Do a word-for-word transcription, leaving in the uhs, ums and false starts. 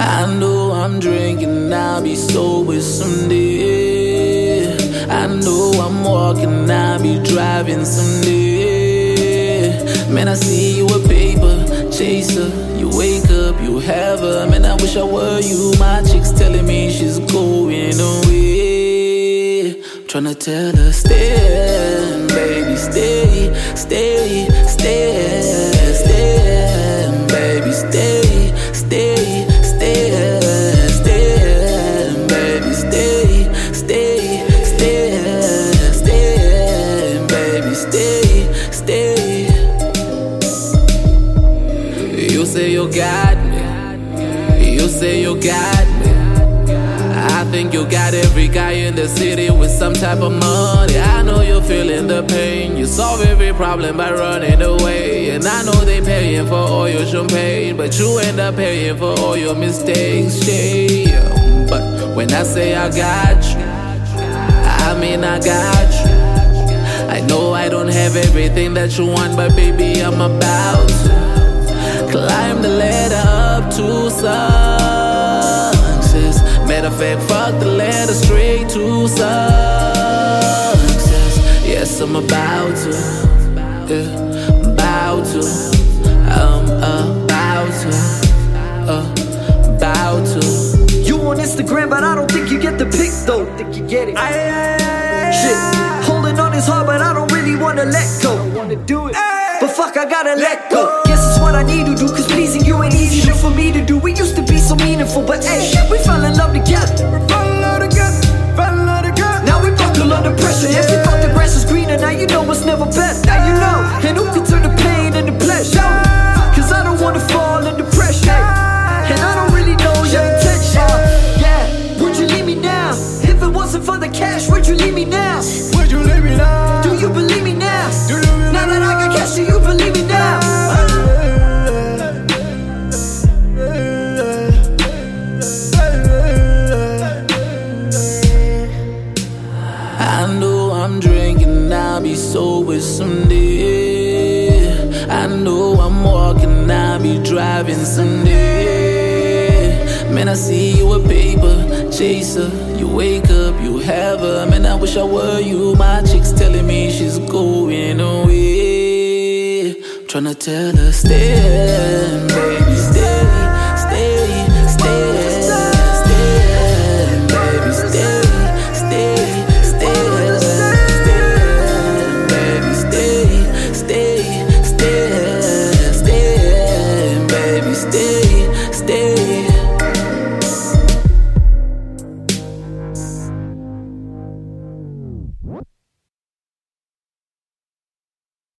I know I'm drinking, I'll be sober someday. I know I'm walking, I'll be driving someday. Man, I see you a paper chaser. You wake up, you have her. Man, I wish I were you. My chick's telling me she's going away. Tryna tell her, stay, baby, stay, stay, stay, stay, baby, stay, stay, stay, stay, baby, stay, stay, stay, stay, baby, stay, stay. You say you got me, you say you got me. I think you got every guy in the city with some type of money. I know you're feeling the pain. You solve every problem by running away. And I know they paying for all your champagne, but you end up paying for all your mistakes, yeah. But when I say I got you, I mean I got you. I know I don't have everything that you want, but baby, I'm about to climb the ladder up to success. Matter of fact, fuck the ladder straight to success. Yes, I'm about to, yeah, about to, I'm about to, uh, about to. You on Instagram, but I don't think you get the pic though. Think you get it? Aye, aye, aye, Shit, holding on is hard, but I don't really wanna let go. I wanna do it, aye. But fuck, I gotta let go. Guess it's what I need to do, cause pleasing you ain't easy shit for me to do. We used to be so meaningful, but hey, we fell in love together. We fell in love together, fell in love together. Now we buckle under pressure. If you thought the grass was greener, now you know it's never better. Now you know, and who can turn the pain into pleasure? Cause I don't wanna fall into pressure, and I don't really know your intention. Yeah, would you leave me now? If it wasn't for the cash, would you leave me now? Would you leave me now? Do you believe me now? Do you believe Now that I got cash, do you believe me now? I know I'm drinking, I'll be sober someday. I know I'm walking, I'll be driving someday. Man, I see you a paper chaser. You wake up, you have her. Man, I wish I were you. My chick's telling me she's going away. Tryna tell her, stay, baby, stay.